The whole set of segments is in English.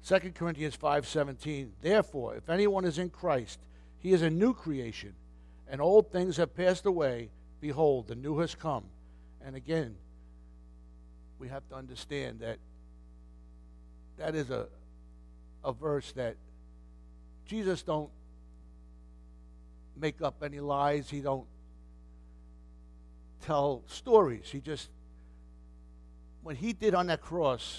2 Corinthians 5:17, therefore, if anyone is in Christ, he is a new creation, and old things have passed away. Behold, the new has come. And again, we have to understand that that is a verse that Jesus don't make up any lies. He don't tell stories. He just, when he did on that cross,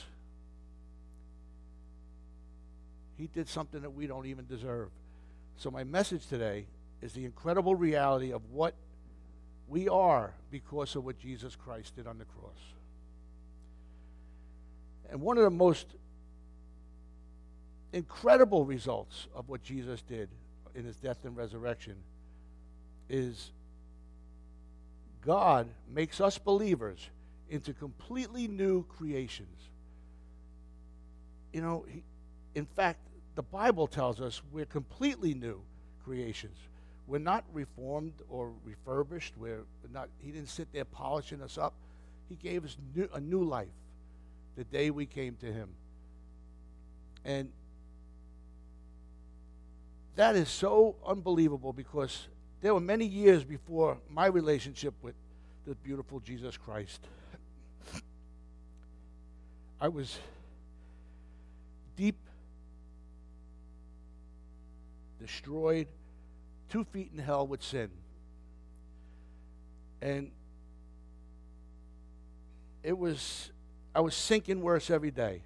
he did something that we don't even deserve. So my message today is the incredible reality of what we are because of what Jesus Christ did on the cross. And one of the most incredible results of what Jesus did in his death and resurrection is God makes us believers into completely new creations. You know, in fact, the Bible tells us we're completely new creations. We're not reformed or refurbished. He didn't sit there polishing us up. He gave us a new life the day we came to him. And that is so unbelievable because there were many years before my relationship with the beautiful Jesus Christ. I was deep, destroyed, 2 feet in hell with sin. And I was sinking worse every day.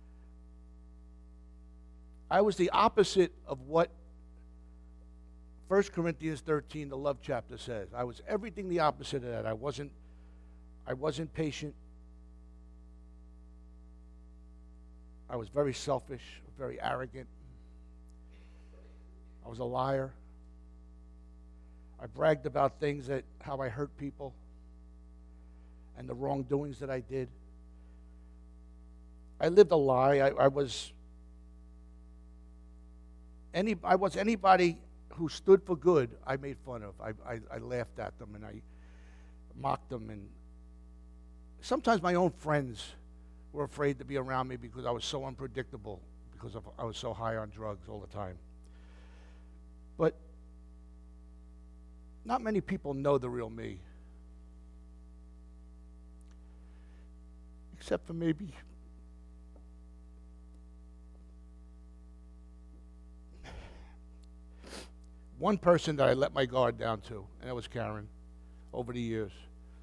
I was the opposite of what 1 Corinthians 13, the love chapter, says. I was everything the opposite of that. I wasn't patient. I was very selfish, very arrogant. I was a liar. I bragged about things how I hurt people and the wrongdoings that I did. I lived a lie. I was anybody who stood for good, I made fun of. I laughed at them and I mocked them. And sometimes my own friends were afraid to be around me because I was so unpredictable, because I was so high on drugs all the time. But not many people know the real me, except for maybe one person that I let my guard down to, and that was Karen, over the years.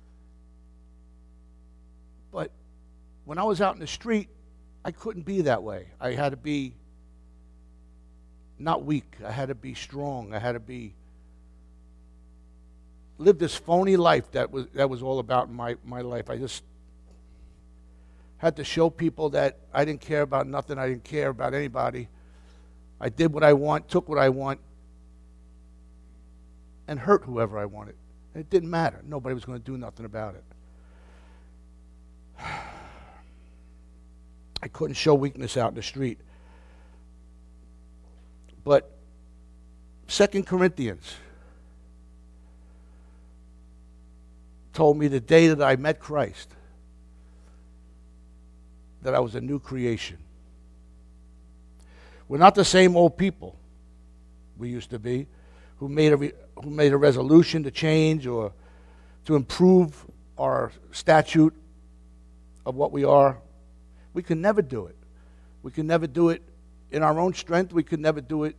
But when I was out in the street, I couldn't be that way. I had to be not weak. I had to be strong. I had to live this phony life that was all about my life. I just had to show people that I didn't care about nothing. I didn't care about anybody. I did what I want, took what I want, and hurt whoever I wanted. It didn't matter. Nobody was going to do nothing about it. I couldn't show weakness out in the street. But 2 Corinthians told me the day that I met Christ that I was a new creation. We're not the same old people we used to be, who made a resolution to change or to improve our statute of what we are. We can never do it. We can never do it in our own strength. We could never do it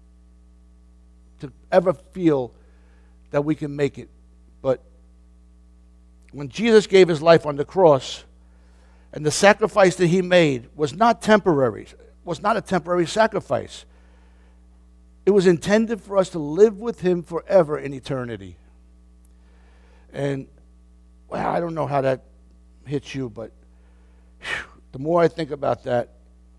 to ever feel that we can make it. But when Jesus gave his life on the cross, and the sacrifice that he made was not temporary, was not a temporary sacrifice. It was intended for us to live with him forever in eternity. And, well, I don't know how that hits you, but the more I think about that,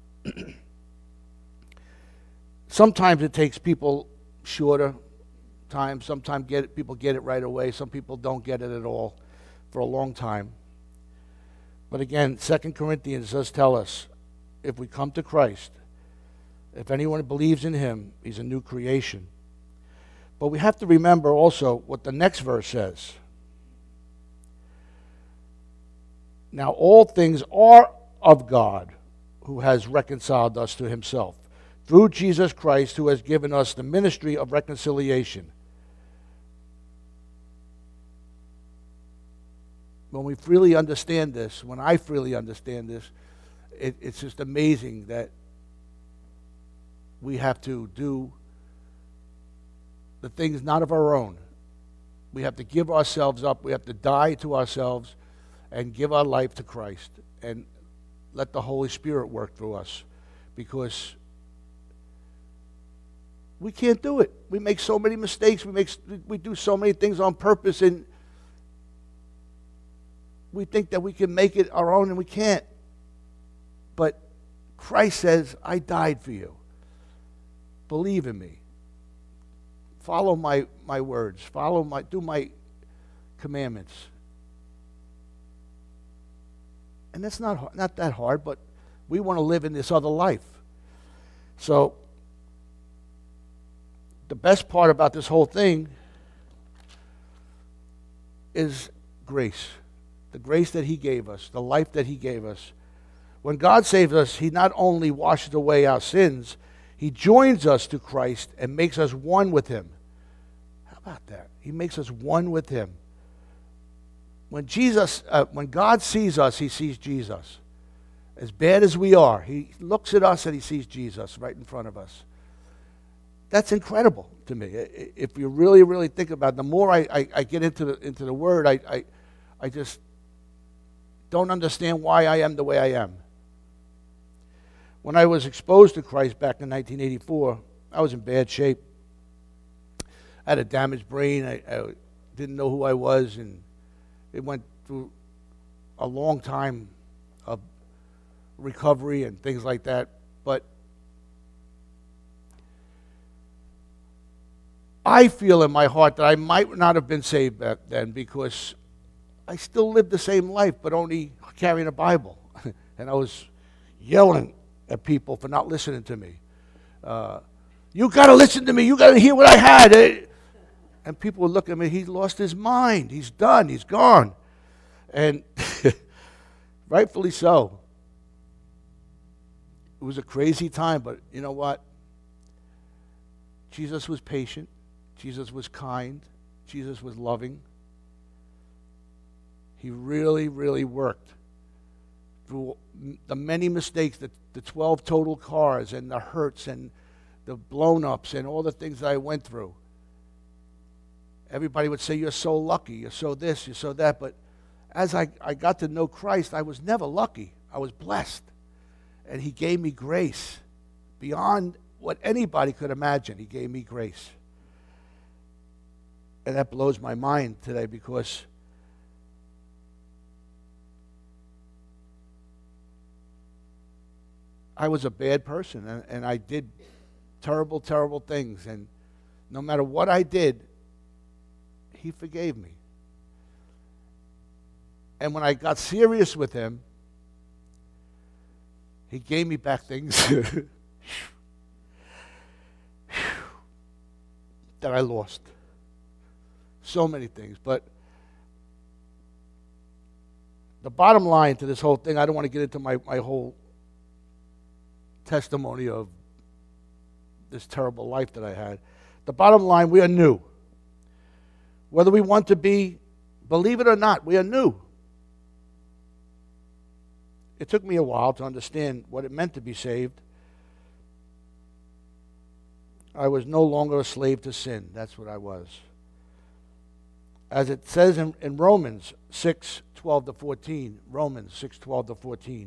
sometimes it takes people shorter time. Sometimes people get it right away. Some people don't get it at all for a long time. But again, 2 Corinthians does tell us, if we come to Christ, if anyone believes in him, he's a new creation. But we have to remember also what the next verse says. Now all things are of God, who has reconciled us to himself, through Jesus Christ, who has given us the ministry of reconciliation. When we freely understand this, when I freely understand this, it's just amazing that we have to do the things not of our own. We have to give ourselves up. We have to die to ourselves and give our life to Christ and let the Holy Spirit work through us, because we can't do it. We make so many mistakes. We do so many things on purpose, and we think that we can make it our own, and we can't. But Christ says, I died for you. Believe in me. Follow my words. Do my commandments. And that's not that hard, but we want to live in this other life. So the best part about this whole thing is grace. The grace that he gave us, the life that he gave us. When God saves us, he not only washes away our sins, he joins us to Christ and makes us one with him. How about that? He makes us one with him. When God sees us, he sees Jesus. As bad as we are, he looks at us and he sees Jesus right in front of us. That's incredible to me. If you really, really think about it, the more I get into the Word, I just don't understand why I am the way I am. When I was exposed to Christ back in 1984, I was in bad shape. I had a damaged brain. I didn't know who I was, and it went through a long time of recovery and things like that. But I feel in my heart that I might not have been saved back then, because I still lived the same life, but only carrying a Bible. And I was yelling at people for not listening to me. You got to listen to me. You got to hear what I had. And people would look at me. He's lost his mind. He's done. He's gone. And rightfully so. It was a crazy time, but you know what? Jesus was patient. Jesus was kind. Jesus was loving. He really, really worked through the many mistakes, the 12 total cars and the hurts and the blown-ups and all the things that I went through. Everybody would say, you're so lucky, you're so this, you're so that. But as I got to know Christ, I was never lucky. I was blessed. And he gave me grace beyond what anybody could imagine. He gave me grace. And that blows my mind today, because I was a bad person, and I did terrible, terrible things. And no matter what I did, he forgave me. And when I got serious with him, he gave me back things that I lost. So many things. But the bottom line to this whole thing, I don't want to get into my whole testimony of this terrible life that I had. The bottom line, we are new. Whether we want to be, believe it or not, we are new. It took me a while to understand what it meant to be saved. I was no longer a slave to sin. That's what I was. As it says in Romans 6:12-14, Romans 6:12-14.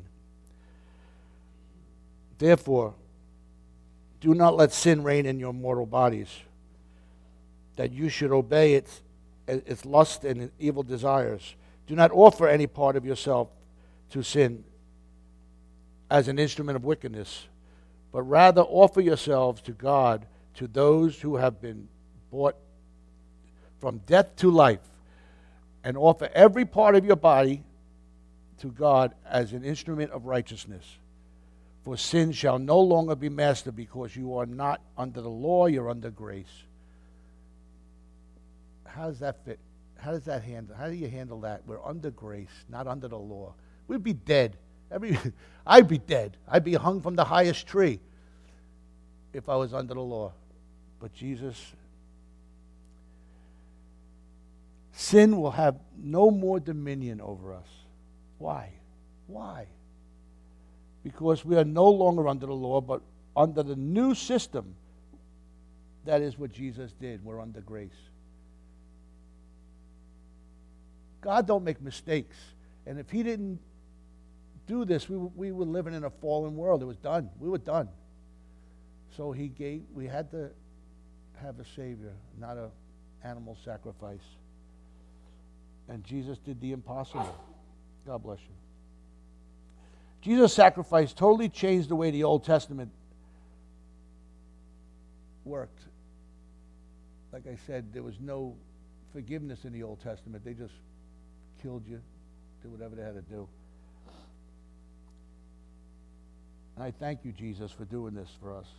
Therefore, do not let sin reign in your mortal bodies, that you should obey its lust and evil desires. Do not offer any part of yourself to sin as an instrument of wickedness, but rather offer yourselves to God, to those who have been bought from death to life, and offer every part of your body to God as an instrument of righteousness. For sin shall no longer be master, because you are not under the law, you're under grace. How does that fit? How does that handle? How do you handle that? We're under grace, not under the law. We'd be dead I'd be dead. I'd be hung from the highest tree if I was under the law. But Jesus, sin will have no more dominion over us. Why? Why? Because we are no longer under the law, but under the new system. That is what Jesus did. We're under grace. God don't make mistakes. And if he didn't do this, we were living in a fallen world. It was done. We were done. So we had to have a Savior, not an animal sacrifice. And Jesus did the impossible. God bless you. Jesus' sacrifice totally changed the way the Old Testament worked. Like I said, there was no forgiveness in the Old Testament. They just killed you, did whatever they had to do. And I thank you, Jesus, for doing this for us.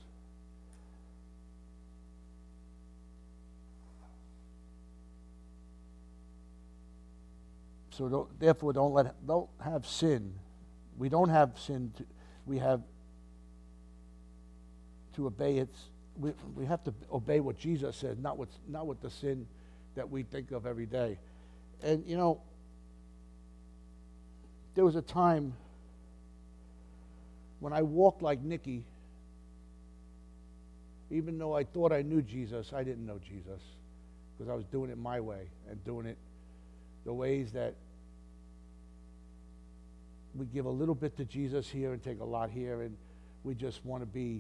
So therefore, don't have sin. We don't have sin. We have to obey it. We have to obey what Jesus said, not what the sin that we think of every day. And you know, there was a time when I walked like Nikki. Even though I thought I knew Jesus, I didn't know Jesus because I was doing it my way and doing it the ways that we give a little bit to Jesus here and take a lot here, and we just want to be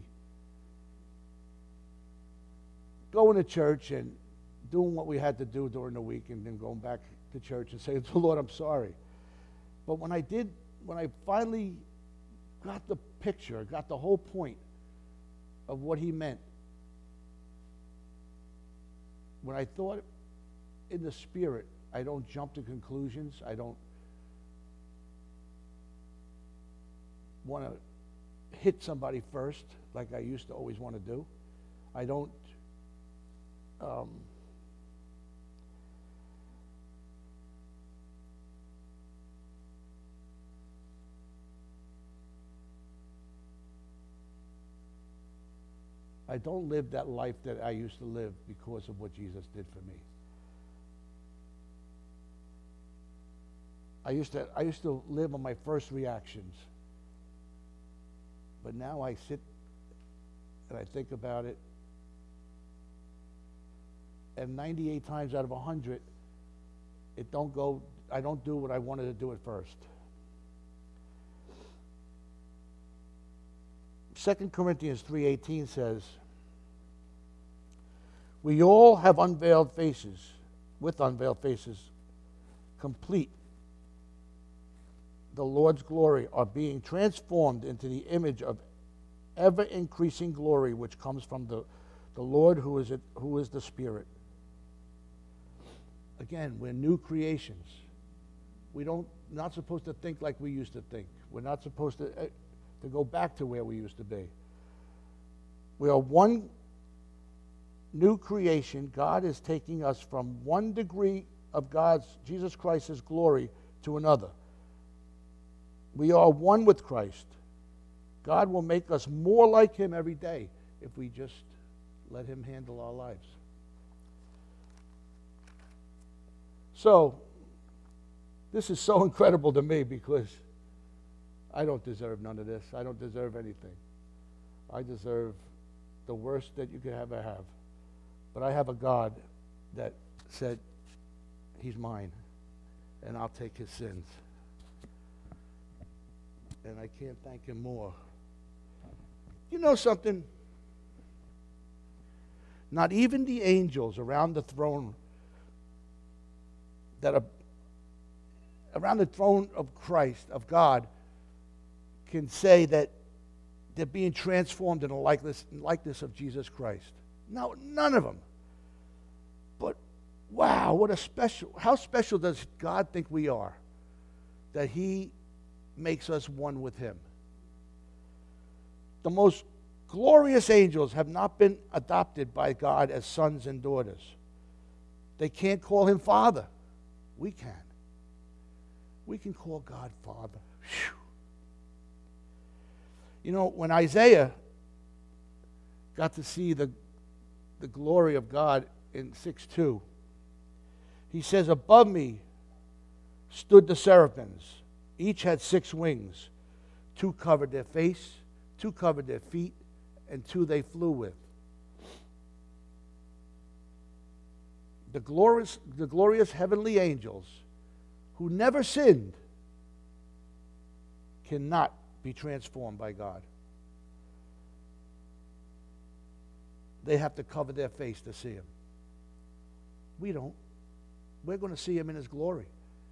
going to church and doing what we had to do during the week and then going back to church and saying to the Lord, I'm sorry. But when I finally got the picture, got the whole point of what he meant, when I thought in the Spirit, I don't jump to conclusions. I don't want to hit somebody first like I used to always want to do. I don't I don't live that life that I used to live because of what Jesus did for me. I used to live on my first reactions. But now I sit and I think about it, and 98 times out of 100, I don't do what I wanted to do at first. 2 Corinthians 3:18 says, we all have with unveiled faces, complete the Lord's glory, are being transformed into the image of ever-increasing glory, which comes from the Lord who is the Spirit. Again, we're new creations. Not supposed to think like we used to think. We're not supposed to go back to where we used to be. We are one new creation. God is taking us from one degree of Jesus Christ's glory to another. We are one with Christ. God will make us more like him every day if we just let him handle our lives. So, this is so incredible to me because I don't deserve none of this. I don't deserve anything. I deserve the worst that you could ever have. But I have a God that said, he's mine, and I'll take his sins. And I can't thank him more. You know something? Not even the angels around the throne around the throne of Christ, of God, can say that they're being transformed in the likeness of Jesus Christ. No, none of them. But wow, how special does God think we are that he makes us one with him? The most glorious angels have not been adopted by God as sons and daughters. They can't call him Father. We can. We can call God Father. Whew. You know, when Isaiah got to see the glory of God in 6:2, he says, above me stood the seraphims. Each had 6 wings. 2 covered their face, 2 covered their feet, and 2 they flew with. The glorious heavenly angels who never sinned cannot be transformed by God. They have to cover their face to see him. We don't. We're going to see him in his glory.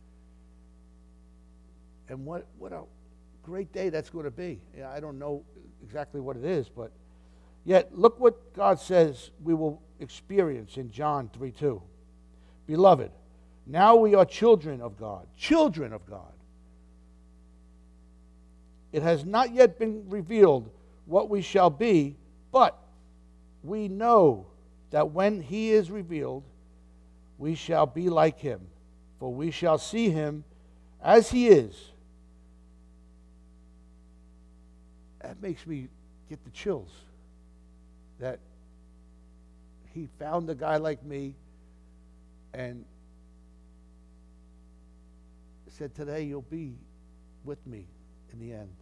And what a great day that's going to be. Yeah, I don't know exactly what it is, but yet look what God says we will experience in John 3:2. Beloved, now we are children of God. Children of God. It has not yet been revealed what we shall be, but we know that when he is revealed, we shall be like him, for we shall see him as he is. That makes me get the chills. That he found a guy like me and said, today you'll be with me in the end.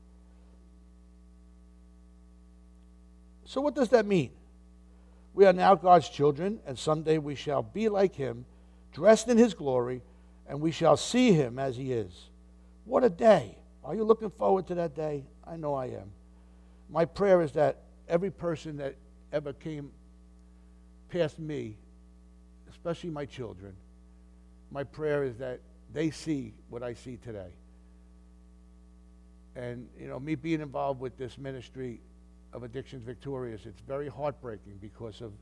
So what does that mean? We are now God's children, and someday we shall be like him, dressed in his glory, and we shall see him as he is. What a day. Are you looking forward to that day? I know I am. My prayer is that every person that ever came past me, especially my children, my prayer is that they see what I see today. And, you know, me being involved with this ministry of Addictions Victorious, it's very heartbreaking because of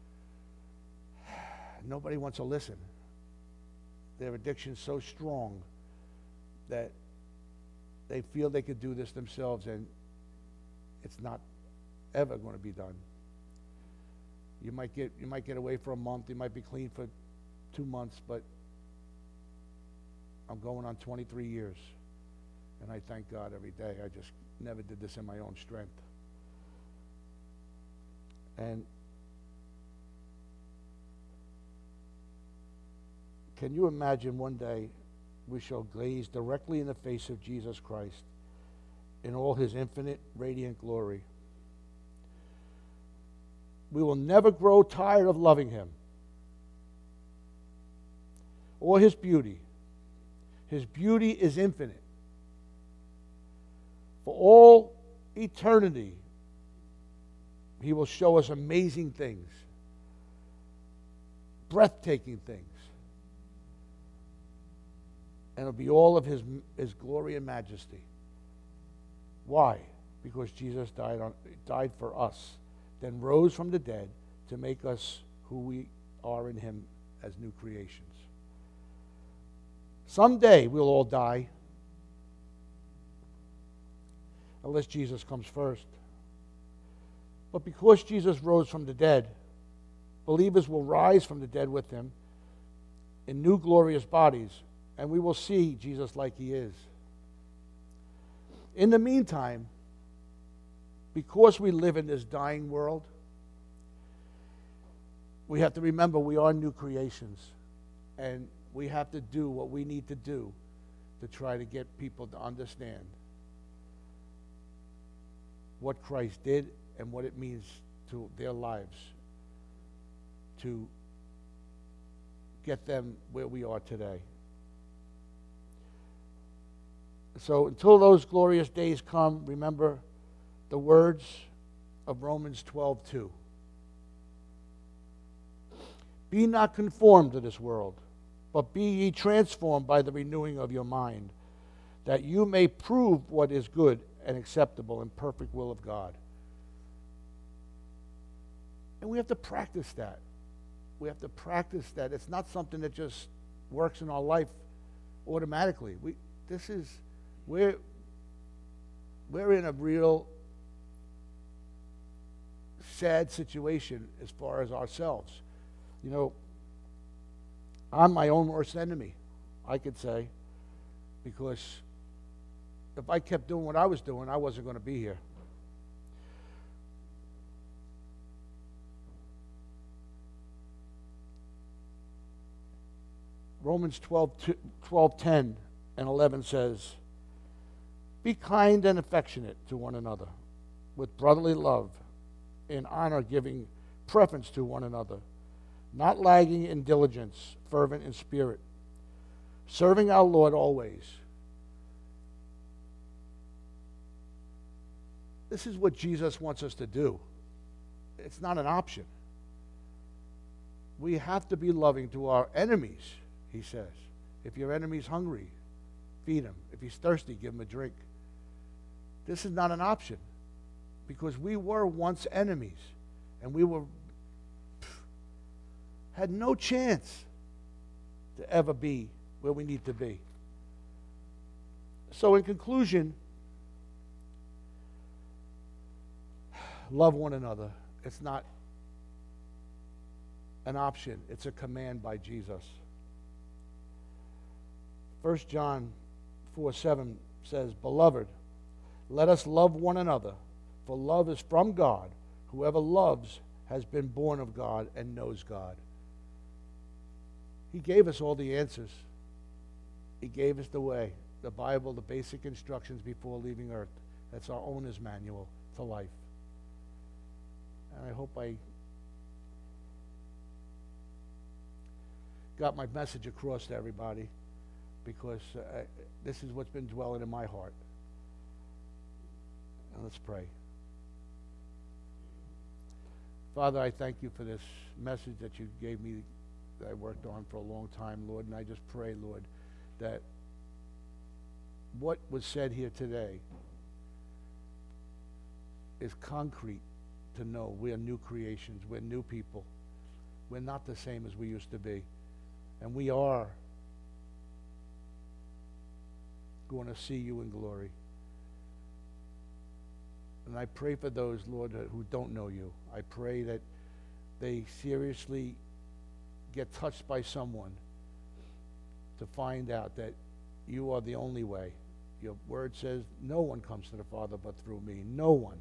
nobody wants to listen. Their addiction's so strong that they feel they could do this themselves, and it's not ever going to be done. You might get away for a month, you might be clean for 2 months, but I'm going on 23 years, and I thank God every day. I just never did this in my own strength. And can you imagine one day we shall gaze directly in the face of Jesus Christ in all his infinite, radiant glory? We will never grow tired of loving him or his beauty. His beauty is infinite. For all eternity, he will show us amazing things, breathtaking things. And it'll be all of his glory and majesty. Why? Because Jesus died for us, then rose from the dead to make us who we are in him as new creations. Someday we'll all die, unless Jesus comes first. But because Jesus rose from the dead, believers will rise from the dead with him in new glorious bodies, and we will see Jesus like he is. In the meantime, because we live in this dying world, we have to remember we are new creations, and we have to do what we need to do to try to get people to understand what Christ did and what it means to their lives to get them where we are today. So until those glorious days come, remember the words of Romans 12:2. Be not conformed to this world, but be ye transformed by the renewing of your mind, that you may prove what is good and acceptable and perfect will of God. And we have to practice that. We have to practice that. It's not something that just works in our life automatically. We're in a real sad situation as far as ourselves. You know, I'm my own worst enemy, I could say, because if I kept doing what I was doing, I wasn't going to be here. Romans 12:10 and 11 says, "Be kind and affectionate to one another, with brotherly love, in honor giving preference to one another, not lagging in diligence, fervent in spirit, serving our Lord always." This is what Jesus wants us to do. It's not an option. We have to be loving to our enemies, he says. If your enemy's hungry, feed him. If he's thirsty, give him a drink. This is not an option, because we were once enemies, and we had no chance to ever be where we need to be. So in conclusion, love one another. It's not an option. It's a command by Jesus. 1 John 4:7 says, "Beloved, let us love one another, for love is from God. Whoever loves has been born of God and knows God." He gave us all the answers. He gave us the way, the Bible, the basic instructions before leaving earth. That's our owner's manual to life. And I hope I got my message across to everybody, because this is what's been dwelling in my heart. And let's pray. Father, I thank you for this message that you gave me, that I worked on for a long time, Lord, and I just pray, Lord, that what was said here today is concrete to know we're new creations, we're new people. We're not the same as we used to be. And we are going to see you in glory. And I pray for those, Lord, who don't know you. I pray that they seriously get touched by someone to find out that you are the only way. Your word says no one comes to the Father but through me. No one.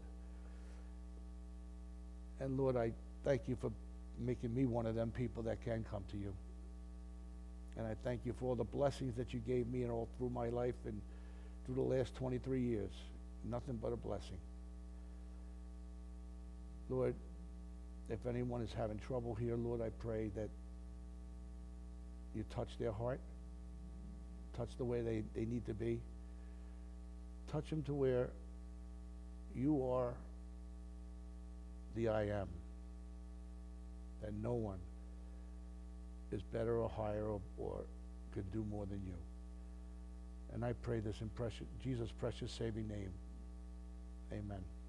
And Lord, I thank you for making me one of them people that can come to you. And I thank you for all the blessings that you gave me and all through my life and through the last 23 years. Nothing but a blessing. Lord, if anyone is having trouble here, Lord, I pray that you touch their heart, touch the way they need to be, touch them to where you are the I am, that no one is better or higher or could do more than you. And I pray this in Jesus' precious saving name. Amen.